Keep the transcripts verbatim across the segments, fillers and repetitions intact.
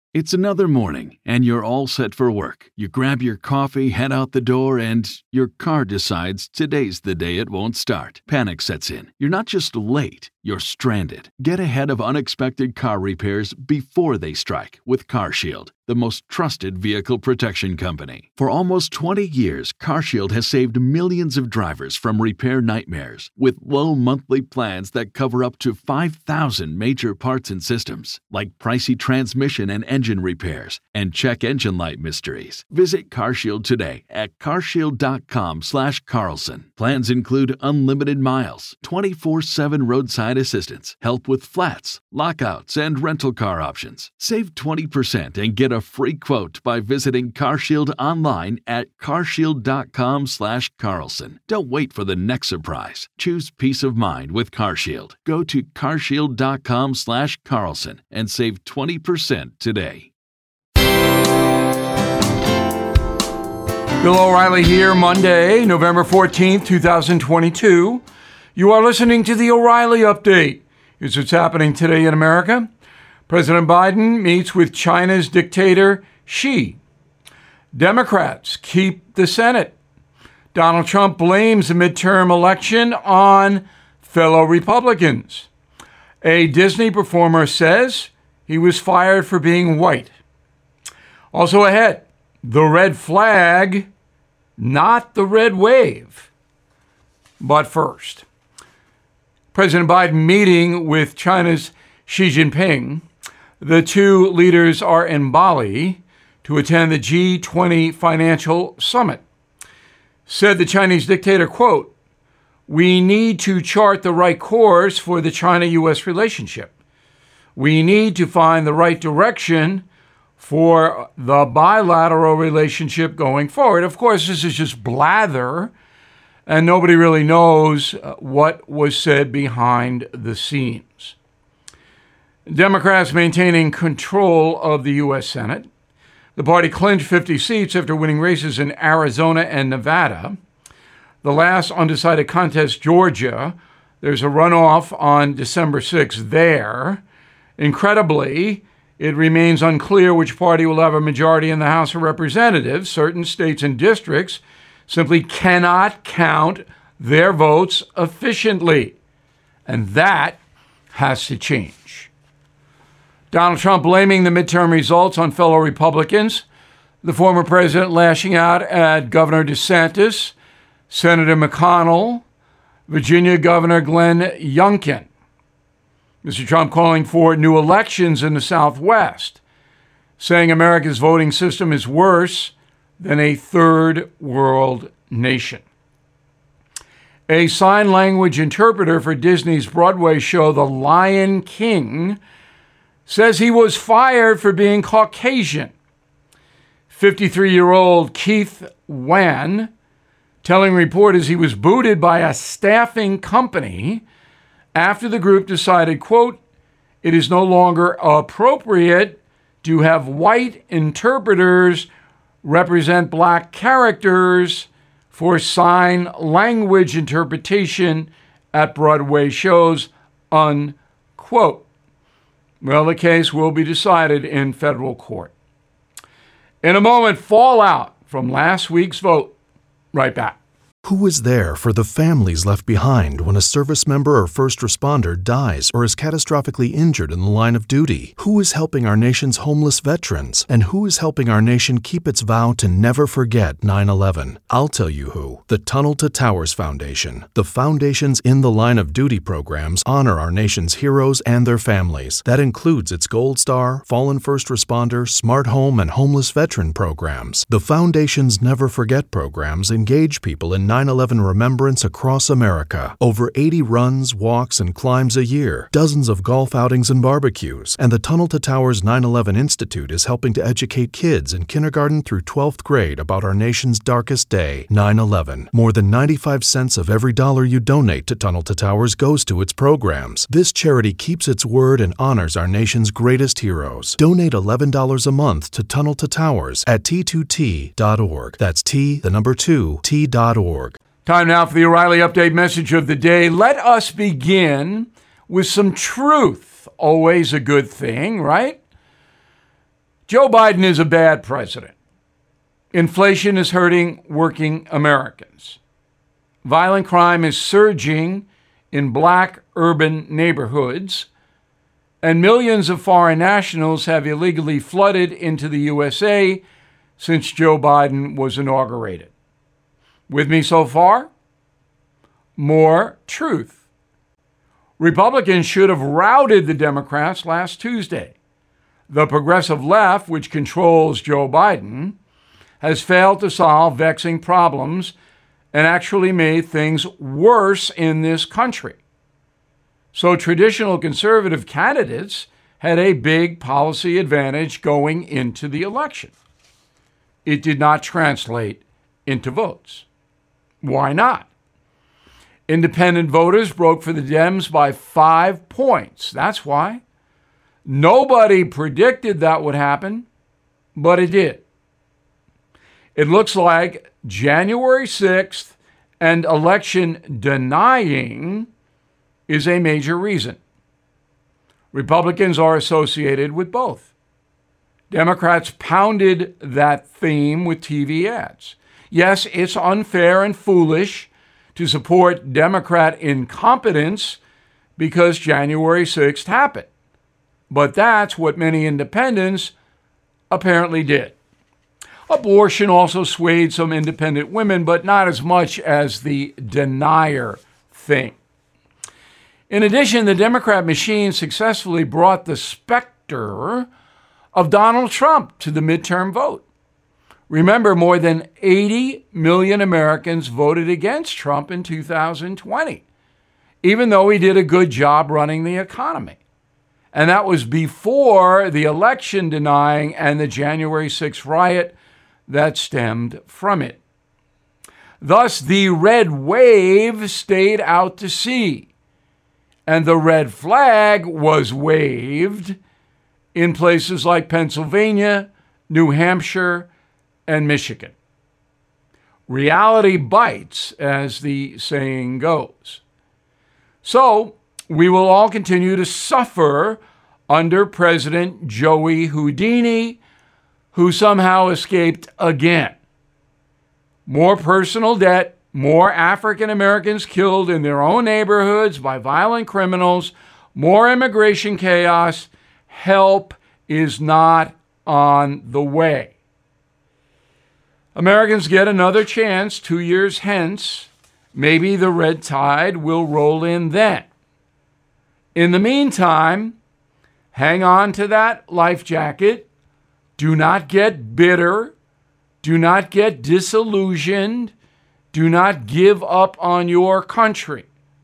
It's another morning, and you're all set for work. You grab your coffee, head out the door, and your car decides today's the day it won't start. Panic sets in. You're not just late, you're stranded. Get ahead of unexpected car repairs before they strike with CarShield, the most trusted vehicle protection company. For almost twenty years, CarShield has saved millions of drivers from repair nightmares with low monthly plans that cover up to five thousand major parts and systems, like pricey transmission and engine repairs and check engine light mysteries. Visit CarShield today at carshield.com slash Carlson. Plans include unlimited miles, twenty-four seven roadside assistance, help with flats, lockouts, and rental car options. Save twenty percent and get a free quote by visiting CarShield online at carshield.com slash Carlson. Don't wait for the next surprise. Choose peace of mind with CarShield. Go to carshield.com slash Carlson and save twenty percent today. Bill O'Reilly here, Monday, November fourteenth, twenty twenty-two. You are listening to the O'Reilly Update. Here's what's happening today in America. President Biden meets with China's dictator Xi. Democrats keep the Senate. Donald Trump blames the midterm election on fellow Republicans. A Disney performer says he was fired for being white. Also ahead, the red flag, not the red wave. But first, President Biden meeting with China's Xi Jinping. The two leaders are in Bali to attend the G twenty Financial Summit. Said the Chinese dictator, quote, "We need to chart the right course for the China-U S relationship. We need to find the right direction for the bilateral relationship going forward." Of course, this is just blather, and nobody really knows what was said behind the scenes. Democrats maintaining control of the U S Senate. The party clinched fifty seats after winning races in Arizona and Nevada. The last undecided contest, Georgia, there's a runoff on December sixth there. Incredibly, it remains unclear which party will have a majority in the House of Representatives. Certain states and districts simply cannot count their votes efficiently, and that has to change. Donald Trump blaming the midterm results on fellow Republicans. The former president lashing out at Governor DeSantis, Senator McConnell, Virginia Governor Glenn Youngkin. Mister Trump calling for new elections in the Southwest, saying America's voting system is worse than a third world nation. A sign language interpreter for Disney's Broadway show The Lion King says he was fired for being Caucasian. fifty-three-year-old Keith Wan telling reporters he was booted by a staffing company after the group decided, quote, "It is no longer appropriate to have white interpreters represent black characters for sign language interpretation at Broadway shows," unquote. Well, the case will be decided in federal court. In a moment, fallout from last week's vote. Right back. Who is there for the families left behind when a service member or first responder dies or is catastrophically injured in the line of duty? Who is helping our nation's homeless veterans? And who is helping our nation keep its vow to never forget nine eleven? I'll tell you who. The Tunnel to Towers Foundation. The foundation's In the Line of Duty programs honor our nation's heroes and their families. That includes its Gold Star, Fallen First Responder, Smart Home, and Homeless Veteran programs. The foundation's Never Forget programs engage people in nine eleven remembrance across America. Over eighty runs, walks, and climbs a year, dozens of golf outings and barbecues, and the Tunnel to Towers nine eleven Institute is helping to educate kids in kindergarten through twelfth grade about our nation's darkest day, nine eleven. More than ninety-five cents of every dollar you donate to Tunnel to Towers goes to its programs. This charity keeps its word and honors our nation's greatest heroes. Donate eleven dollars a month to Tunnel to Towers at T two T dot org. That's T, the number two, T dot org. Time now for the O'Reilly Update message of the day. Let us begin with some truth. Always a good thing, right? Joe Biden is a bad president. Inflation is hurting working Americans. Violent crime is surging in black urban neighborhoods, and millions of foreign nationals have illegally flooded into the U S A since Joe Biden was inaugurated. With me so far? More truth. Republicans should have routed the Democrats last Tuesday. The progressive left, which controls Joe Biden, has failed to solve vexing problems and actually made things worse in this country. So traditional conservative candidates had a big policy advantage going into the election. It did not translate into votes. Why not? Independent voters broke for the Dems by five points. That's why. Nobody predicted that would happen, but it did. It looks like January sixth and election denying is a major reason. Republicans are associated with both. Democrats pounded that theme with T V ads. Yes, it's unfair and foolish to support Democrat incompetence because January sixth happened. But that's what many independents apparently did. Abortion also swayed some independent women, but not as much as the denier thing. In addition, the Democrat machine successfully brought the specter of Donald Trump to the midterm vote. Remember, more than eighty million Americans voted against Trump in two thousand twenty, even though he did a good job running the economy. And that was before the election denying and the January sixth riot that stemmed from it. Thus, the red wave stayed out to sea, and the red flag was waved in places like Pennsylvania, New Hampshire, and Michigan. Reality bites, as the saying goes. So, we will all continue to suffer under President Joey Houdini, who somehow escaped again. More personal debt, more African Americans killed in their own neighborhoods by violent criminals, more immigration chaos. Help is not on the way. Americans get another chance two years hence. Maybe the red tide will roll in then. In the meantime, hang on to that life jacket. Do not get bitter. Do not get disillusioned. Do not give up on your country.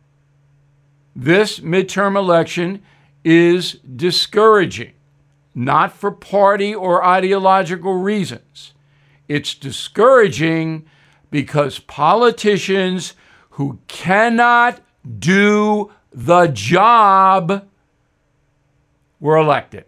This midterm election is discouraging, not for party or ideological reasons. It's discouraging because politicians who cannot do the job were elected.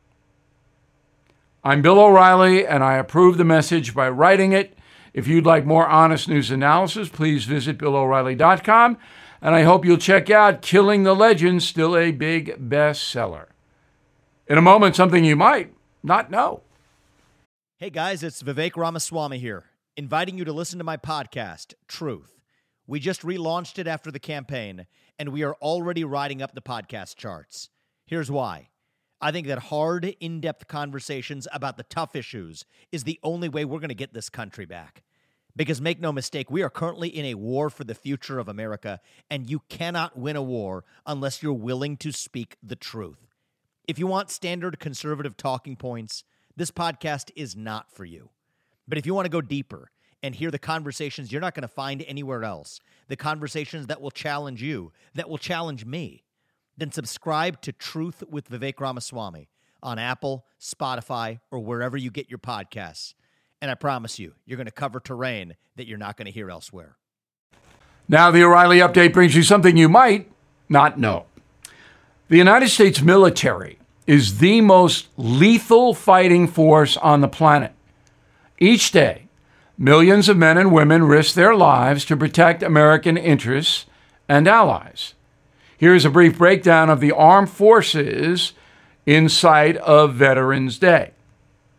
I'm Bill O'Reilly, and I approve the message by writing it. If you'd like more honest news analysis, please visit bill o'reilly dot com. And I hope you'll check out Killing the Legends, still a big bestseller. In a moment, something you might not know. Hey guys, it's Vivek Ramaswamy here, inviting you to listen to my podcast, Truth. We just relaunched it after the campaign, and we are already riding up the podcast charts. Here's why. I think that hard, in-depth conversations about the tough issues is the only way we're going to get this country back. Because make no mistake, we are currently in a war for the future of America, and you cannot win a war unless you're willing to speak the truth. If you want standard conservative talking points, this podcast is not for you. But if you want to go deeper and hear the conversations you're not going to find anywhere else, the conversations that will challenge you, that will challenge me, then subscribe to Truth with Vivek Ramaswamy on Apple, Spotify, or wherever you get your podcasts. And I promise you, you're going to cover terrain that you're not going to hear elsewhere. Now, the O'Reilly Update brings you something you might not know. The United States military is the most lethal fighting force on the planet. Each day, millions of men and women risk their lives to protect American interests and allies. Here's a brief breakdown of the armed forces in sight of Veterans Day.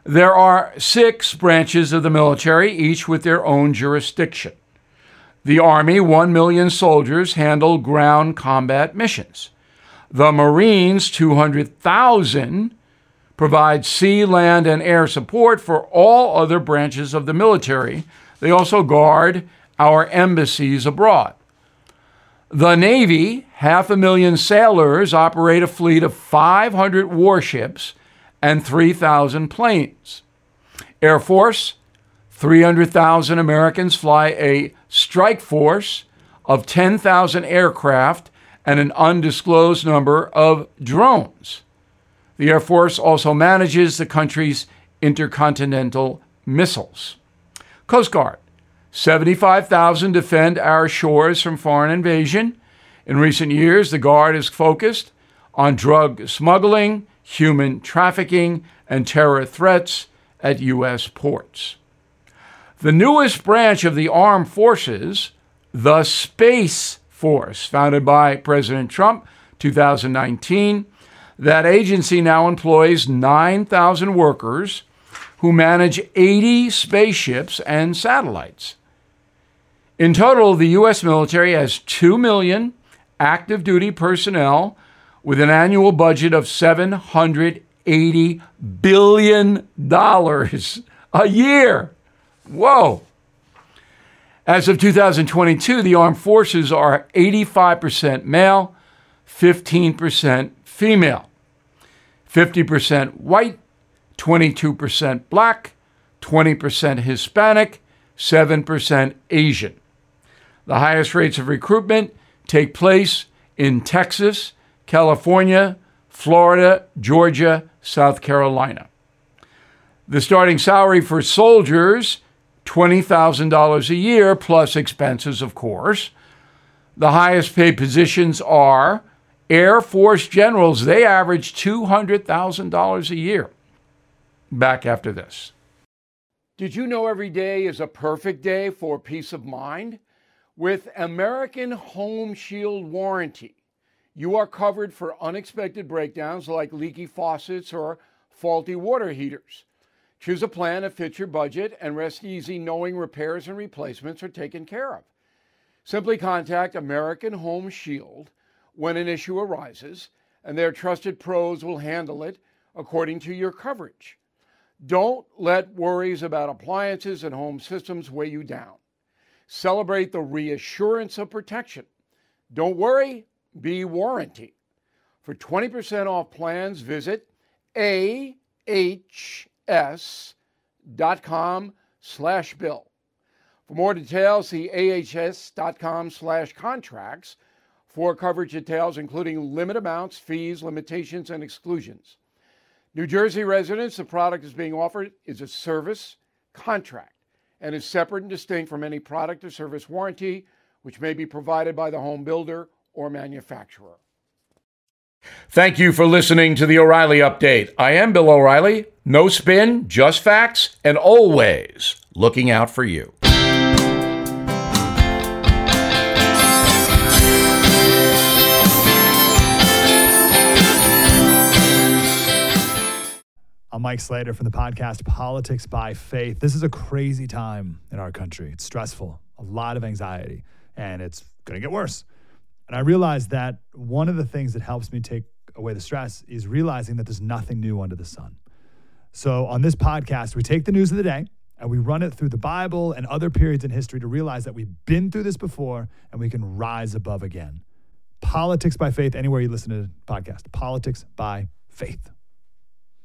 There are six branches of the military, each with their own jurisdiction. The Army, one million soldiers, handle ground combat missions. The Marines, two hundred thousand, provide sea, land, and air support for all other branches of the military. They also guard our embassies abroad. The Navy, half a million sailors, operate a fleet of five hundred warships and three thousand planes. Air Force, three hundred thousand Americans fly a strike force of ten thousand aircraft and an undisclosed number of drones. The Air Force also manages the country's intercontinental missiles. Coast Guard, seventy-five thousand defend our shores from foreign invasion. In recent years, the Guard is focused on drug smuggling, human trafficking, and terror threats at U S ports. The newest branch of the armed forces, the Space Force, founded by President Trump, two thousand nineteen, that agency now employs nine thousand workers who manage eighty spaceships and satellites. In total, the U S military has two million active duty personnel with an annual budget of seven hundred eighty billion dollars a year. Whoa. As of two thousand twenty-two, the armed forces are eighty-five percent male, fifteen percent female, fifty percent white, twenty-two percent black, twenty percent Hispanic, seven percent Asian. The highest rates of recruitment take place in Texas, California, Florida, Georgia, South Carolina. The starting salary for soldiers, twenty thousand dollars a year, plus expenses, of course. The highest paid positions are Air Force generals. They average two hundred thousand dollars a year. Back after this. Did you know every day is a perfect day for peace of mind? With American Home Shield Warranty, you are covered for unexpected breakdowns like leaky faucets or faulty water heaters. Choose a plan that fits your budget and rest easy knowing repairs and replacements are taken care of. Simply contact American Home Shield when an issue arises, and their trusted pros will handle it according to your coverage. Don't let worries about appliances and home systems weigh you down. Celebrate the reassurance of protection. Don't worry, be warranty. For twenty percent off plans, visit A H S dot com slash bill. For more details, see A H S dot com slash contracts for coverage details, including limit amounts, fees, limitations, and exclusions. New Jersey residents, the product is being offered is a service contract and is separate and distinct from any product or service warranty, which may be provided by the home builder or manufacturer. Thank you for listening to the O'Reilly Update. I am Bill O'Reilly. No spin, just facts, and always looking out for you. I'm Mike Slater from the podcast Politics by Faith. This is a crazy time in our country. It's stressful, a lot of anxiety, and it's going to get worse. And I realized that one of the things that helps me take away the stress is realizing that there's nothing new under the sun. So on this podcast, we take the news of the day and we run it through the Bible and other periods in history to realize that we've been through this before and we can rise above again. Politics by Faith, anywhere you listen to the podcast. Politics by Faith.